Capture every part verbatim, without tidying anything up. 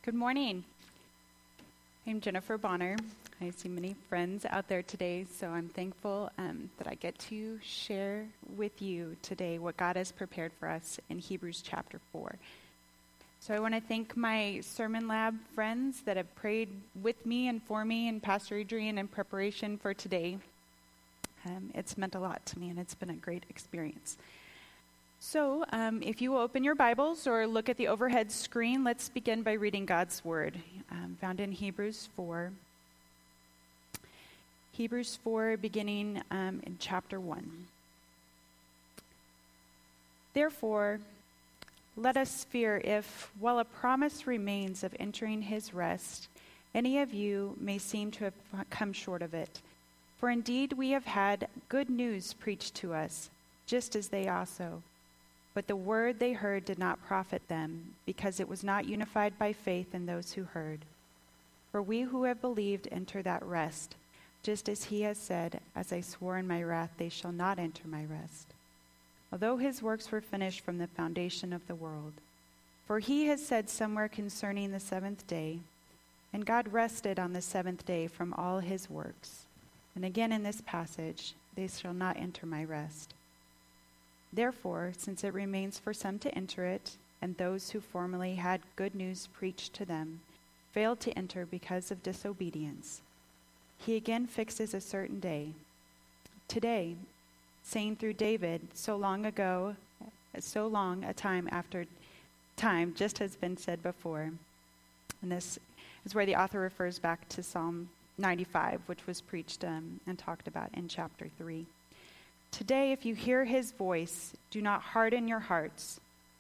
Good morning. I'm Jennifer Bonner. I see many friends out there today, so I'm thankful um, that I get to share with you today what God has prepared for us in Hebrews chapter four. So I want to thank my Sermon Lab friends that have prayed with me and for me and Pastor Adrian in preparation for today. Um, it's meant a lot to me, and it's been a great experience. So, um, if you will open your Bibles or look at the overhead screen, let's begin by reading God's Word, um, found in Hebrews four. Hebrews four, beginning um, in chapter one. Therefore, let us fear if, while a promise remains of entering his rest, any of you may seem to have come short of it. For indeed we have had good news preached to us, just as they also. But the word they heard did not profit them, because it was not unified by faith in those who heard. For we who have believed enter that rest, just as he has said, as I swore in my wrath, they shall not enter my rest. Although his works were finished from the foundation of the world. For he has said somewhere concerning the seventh day, and God rested on the seventh day from all his works. And again in this passage, they shall not enter my rest. Therefore, since it remains for some to enter it, and those who formerly had good news preached to them failed to enter because of disobedience, he again fixes a certain day, today, saying through David, so long ago, so long a time after time, just has been said before. And this is where the author refers back to Psalm ninety-five, which was preached um, and talked about in chapter three. Today, if you hear his voice, do not harden your hearts.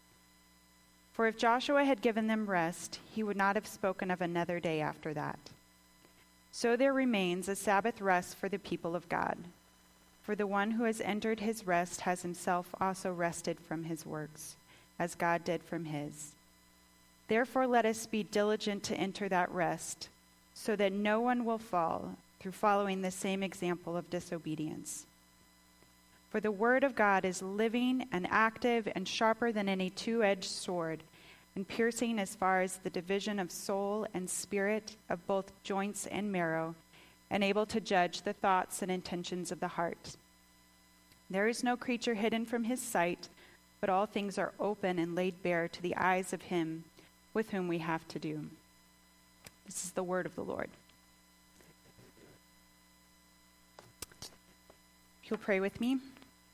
For if Joshua had given them rest, he would not have spoken of another day after that. So there remains a Sabbath rest for the people of God. For the one who has entered his rest has himself also rested from his works, as God did from his. Therefore let us be diligent to enter that rest, so that no one will fall through following the same example of disobedience. For the word of God is living and active and sharper than any two-edged sword, and piercing as far as the division of soul and spirit, of both joints and marrow, and able to judge the thoughts and intentions of the heart. There is no creature hidden from his sight, but all things are open and laid bare to the eyes of him with whom we have to do. This is the word of the Lord. If you'll pray with me.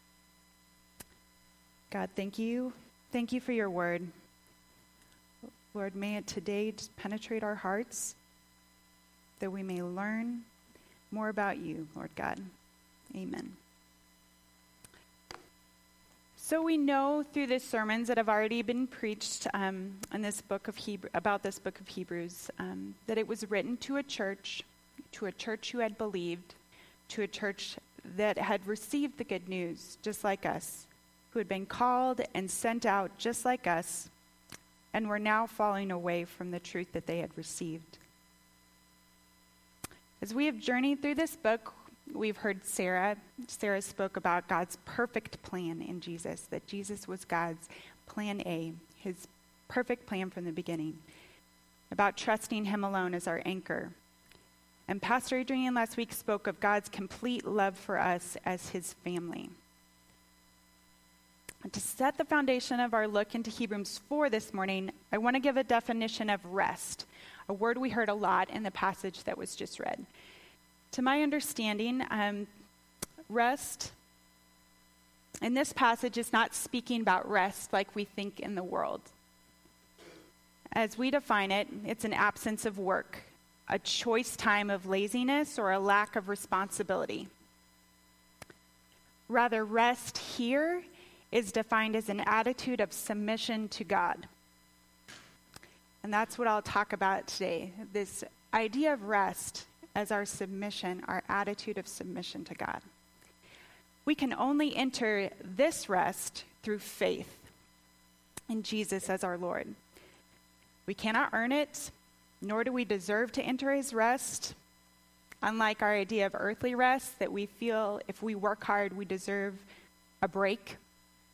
God, thank you. Thank you for your word. Lord, may it today just penetrate our hearts, that we may learn more about you, Lord God. Amen. So we know through the sermons that have already been preached um, in this book of Hebrew, about this book of Hebrews, um, that it was written to a church, to a church who had believed, to a church that had received the good news, just like us, who had been called and sent out just like us, and were now falling away from the truth that they had received. As we have journeyed through this book, we've heard Sarah. Sarah spoke about God's perfect plan in Jesus, that Jesus was God's plan A, his perfect plan from the beginning, about trusting him alone as our anchor. And Pastor Adrian last week spoke of God's complete love for us as his family. And to set the foundation of our look into Hebrews four this morning, I want to give a definition of rest, a word we heard a lot in the passage that was just read. To my understanding, um, rest in this passage is not speaking about rest like we think in the world. As we define it, it's an absence of work, a choice time of laziness, or a lack of responsibility. Rather, rest here is defined as an attitude of submission to God. And that's what I'll talk about today, this idea of rest as our submission, our attitude of submission to God. We can only enter this rest through faith in Jesus as our Lord. We cannot earn it, nor do we deserve to enter his rest. Unlike our idea of earthly rest, that we feel if we work hard, we deserve a break.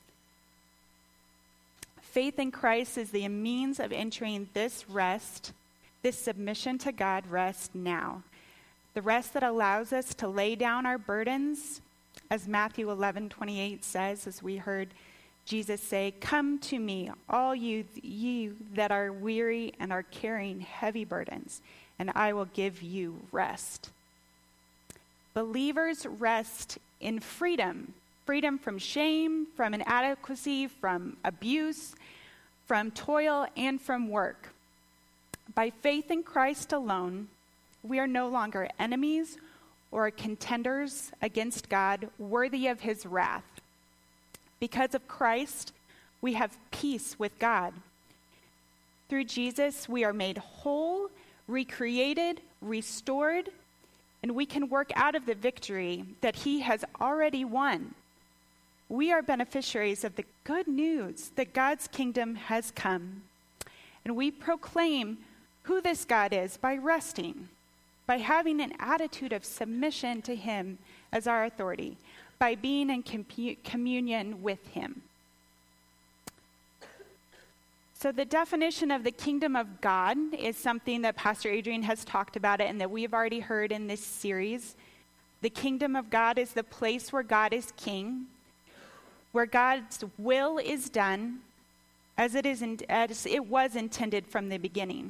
Faith in Christ is the means of entering this rest this submission to God rest now. The rest that allows us to lay down our burdens, as Matthew eleven twenty-eight says, as we heard Jesus say, "Come to me, all you, you that are weary and are carrying heavy burdens, and I will give you rest." Believers rest in freedom. Freedom from shame, from inadequacy, from abuse, from toil, and from work. By faith in Christ alone, we are no longer enemies or contenders against God, worthy of his wrath. Because of Christ, we have peace with God. Through Jesus, we are made whole, recreated, restored, and we can work out of the victory that he has already won. We are beneficiaries of the good news that God's kingdom has come. And we proclaim who this God is by resting, by having an attitude of submission to him as our authority, by being in compu- communion with him. So the definition of the kingdom of God is something that Pastor Adrian has talked about it and that we've already heard in this series. The kingdom of God is the place where God is king, where God's will is done as it is in, as it was intended from the beginning.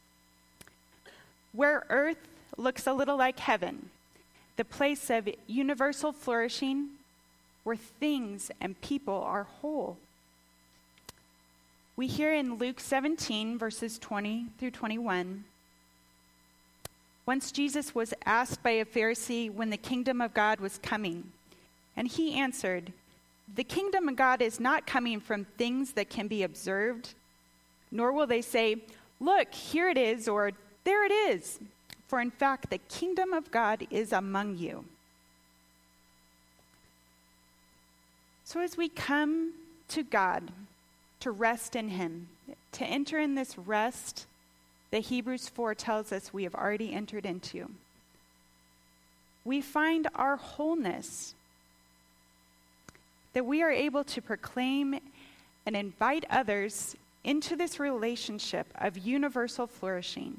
Where earth looks a little like heaven, the place of universal flourishing, where things and people are whole. We hear in Luke seventeen, verses twenty through twenty-one, once Jesus was asked by a Pharisee when the kingdom of God was coming, and he answered, "The kingdom of God is not coming from things that can be observed, nor will they say, 'Look, here it is,' or 'There it is.' For in fact, the kingdom of God is among you." So as we come to God to rest in him, to enter in this rest that Hebrews four tells us we have already entered into, we find our wholeness, that we are able to proclaim and invite others into this relationship of universal flourishing.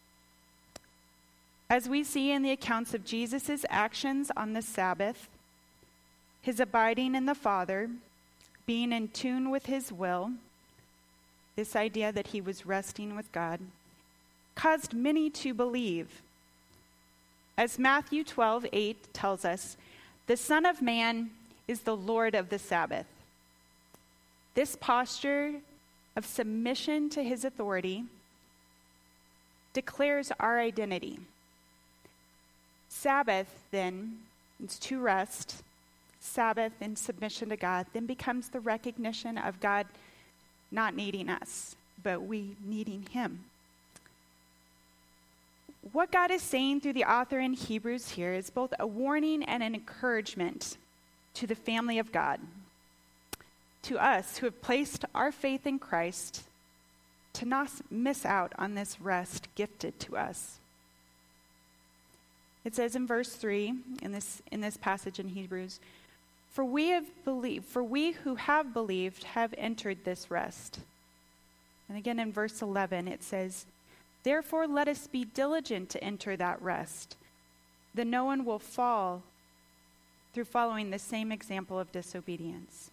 As we see in the accounts of Jesus' actions on the Sabbath, his abiding in the Father, being in tune with his will, this idea that he was resting with God, caused many to believe. As Matthew twelve eight tells us, "The Son of Man is the Lord of the Sabbath." This posture of submission to his authority declares our identity. Sabbath, then, is to rest. Sabbath in submission to God then becomes the recognition of God not needing us, but we needing him. What God is saying through the author in Hebrews here is both a warning and an encouragement to the family of God, to us who have placed our faith in Christ, to not miss out on this rest gifted to us. It says in verse three, in this in this passage in Hebrews, For we have believed, for we who have believed have entered this rest. And again in verse eleven it says, Therefore let us be diligent to enter that rest, that no one will fall through following the same example of disobedience.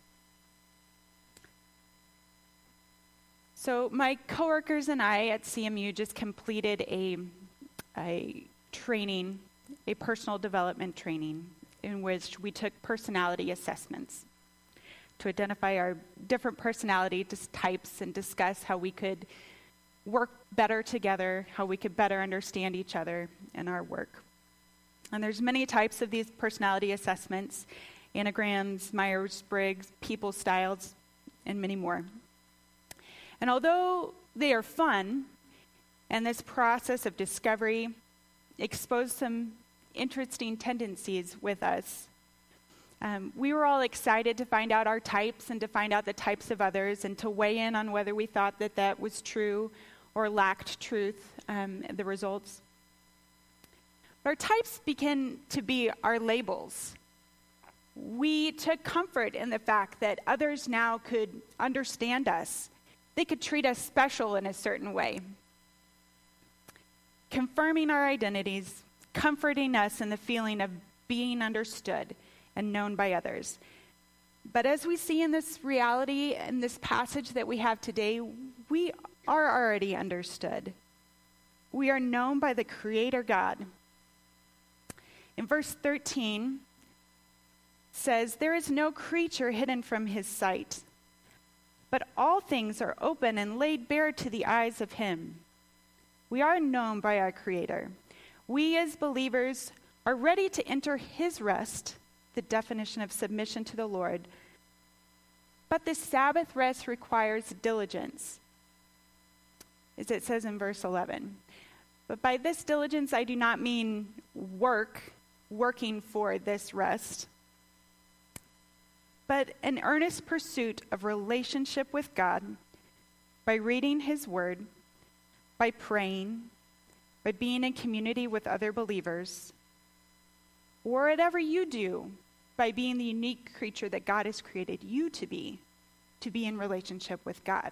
So my coworkers and I at C M U just completed a, a training, a personal development training, in which we took personality assessments to identify our different personality types and discuss how we could work better together, how we could better understand each other in our work. And there's many types of these personality assessments: Enneagrams, Myers-Briggs, people styles, and many more. And although they are fun, and this process of discovery exposed some interesting tendencies with us, um, we were all excited to find out our types and to find out the types of others and to weigh in on whether we thought that that was true or lacked truth, um, the results. Our types began to be our labels. We took comfort in the fact that others now could understand us. They could treat us special in a certain way. confirming our identities, comforting us in the feeling of being understood and known by others. But as we see in this reality, in this passage that we have today, we are already understood. We are known by the Creator God. In verse thirteen, says, "There is no creature hidden from his sight, but all things are open and laid bare to the eyes of him." We are known by our Creator. We as believers are ready to enter his rest, the definition of submission to the Lord. But the Sabbath rest requires diligence, as it says in verse eleven. But by this diligence, I do not mean work, working for this rest, but an earnest pursuit of relationship with God by reading his word, by praying, by being in community with other believers, or whatever you do, by being the unique creature that God has created you to be, to be in relationship with God.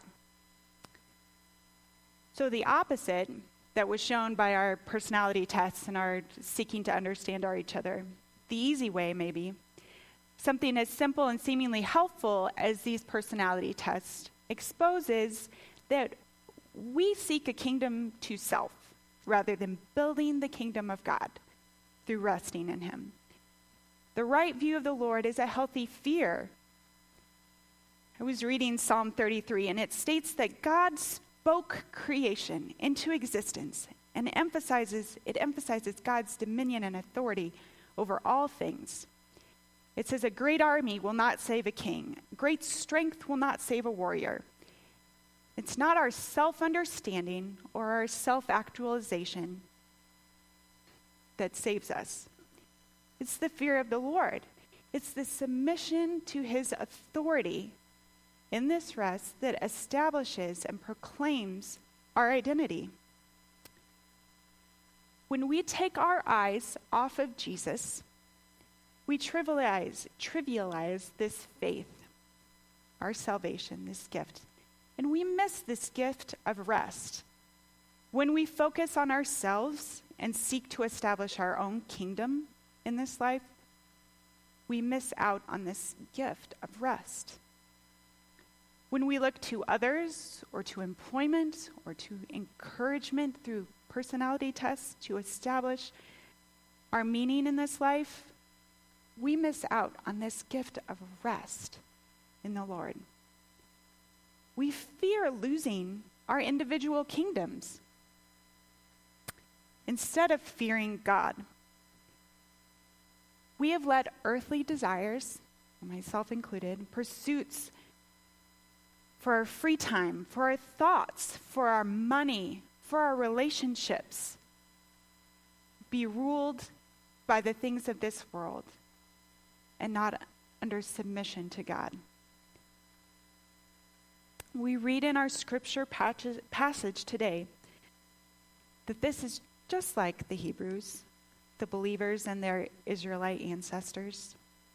So the opposite that was shown by our personality tests and our seeking to understand our each other, the easy way maybe, something as simple and seemingly helpful as these personality tests exposes that we seek a kingdom to self rather than building the kingdom of God through resting in him. The right view of the Lord is a healthy fear. I was reading Psalm thirty-three, and it states that God spoke creation into existence and emphasizes it emphasizes God's dominion and authority over all things. It says, "A great army will not save a king. Great strength will not save a warrior." It's not our self-understanding or our self-actualization that saves us. It's the fear of the Lord. It's the submission to his authority in this rest that establishes and proclaims our identity. When we take our eyes off of Jesus, we trivialize, trivialize this faith, our salvation, this gift. And we miss this gift of rest. When we focus on ourselves and seek to establish our own kingdom in this life, we miss out on this gift of rest. When we look to others or to employment or to encouragement through personality tests to establish our meaning in this life, we miss out on this gift of rest in the Lord. We fear losing our individual kingdoms instead of fearing God. We have let earthly desires, myself included, pursuits for our free time, for our thoughts, for our money, for our relationships, be ruled by the things of this world and not under submission to God. We read in our scripture passage today that this is just like the Hebrews, the believers and their Israelite ancestors.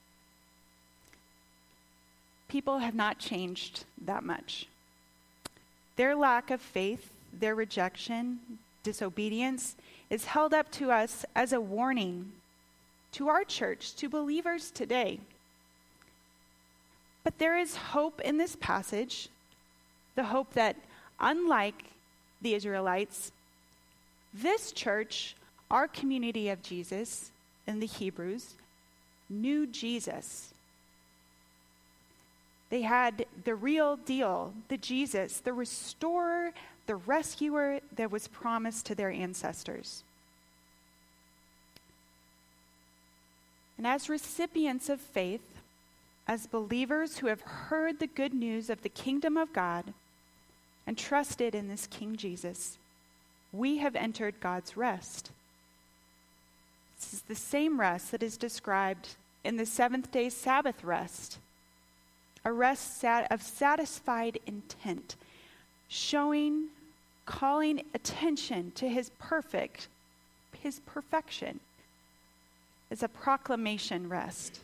People have not changed that much. Their lack of faith, their rejection, disobedience is held up to us as a warning to our church, to believers today. But there is hope in this passage, the hope that, unlike the Israelites, this church, our community of Jesus and the Hebrews, knew Jesus. They had the real deal, the Jesus, the restorer, the rescuer that was promised to their ancestors. And as recipients of faith, as believers who have heard the good news of the kingdom of God and trusted in this King Jesus, we have entered God's rest. This is the same rest that is described in the seventh day Sabbath rest. A rest sat- of satisfied intent, showing, calling attention to his perfect, his perfection. It's a proclamation rest.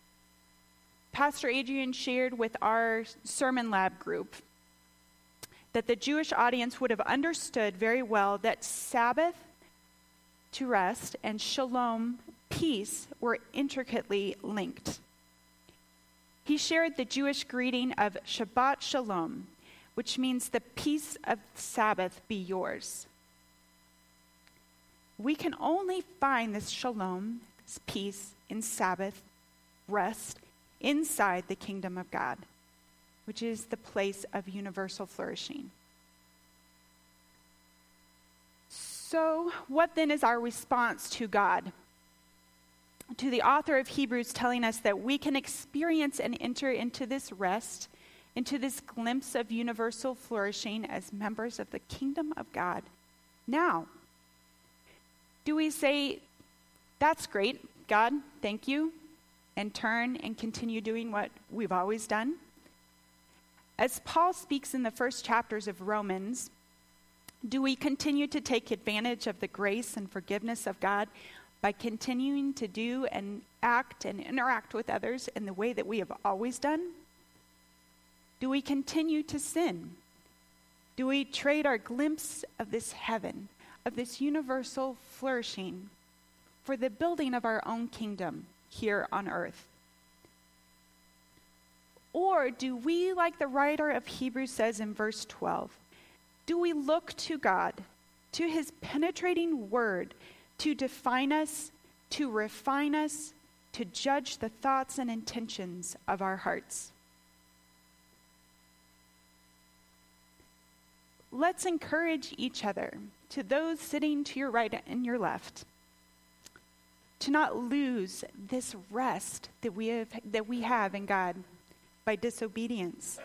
Pastor Adrian shared with our Sermon Lab group that the Jewish audience would have understood very well that Sabbath, to rest, and shalom, peace, were intricately linked. He shared the Jewish greeting of Shabbat Shalom, which means the peace of Sabbath be yours. We can only find this shalom, this peace, in Sabbath, rest, inside the kingdom of God, which is the place of universal flourishing. So, what then is our response to God? To the author of Hebrews telling us that we can experience and enter into this rest, into this glimpse of universal flourishing as members of the kingdom of God. Now, do we say, that's great, God, thank you, and turn and continue doing what we've always done? As Paul speaks in the first chapters of Romans, do we continue to take advantage of the grace and forgiveness of God by continuing to do and act and interact with others in the way that we have always done? Do we continue to sin? Do we trade our glimpse of this heaven, of this universal flourishing, for the building of our own kingdom here on earth? Or do we, like the writer of Hebrews says in verse twelve, do we look to God, to his penetrating word, to define us, to refine us, to judge the thoughts and intentions of our hearts? Let's encourage each other, to those sitting to your right and your left, to not lose this rest that we have, that we have in God by disobedience.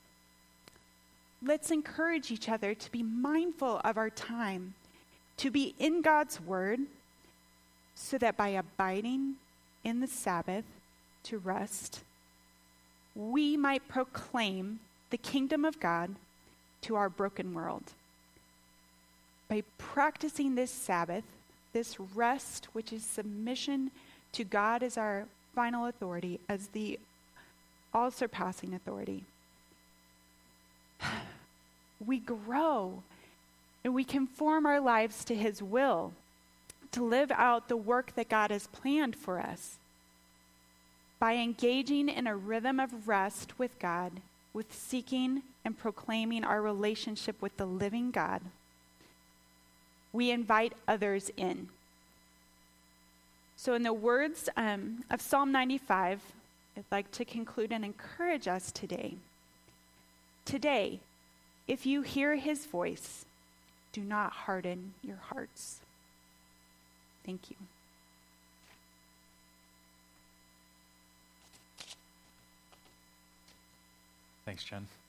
Let's encourage each other to be mindful of our time, to be in God's word, so that by abiding in the Sabbath to rest, we might proclaim the kingdom of God to our broken world. By practicing this Sabbath, this rest, which is submission to God as our final authority, as the all-surpassing authority, we grow and we conform our lives to his will, to live out the work that God has planned for us. By engaging in a rhythm of rest with God, with seeking and proclaiming our relationship with the living God, we invite others in. So in the words um, of Psalm ninety-five, I'd like to conclude and encourage us today. Today, if you hear his voice, do not harden your hearts. Thank you. Thanks, Jen.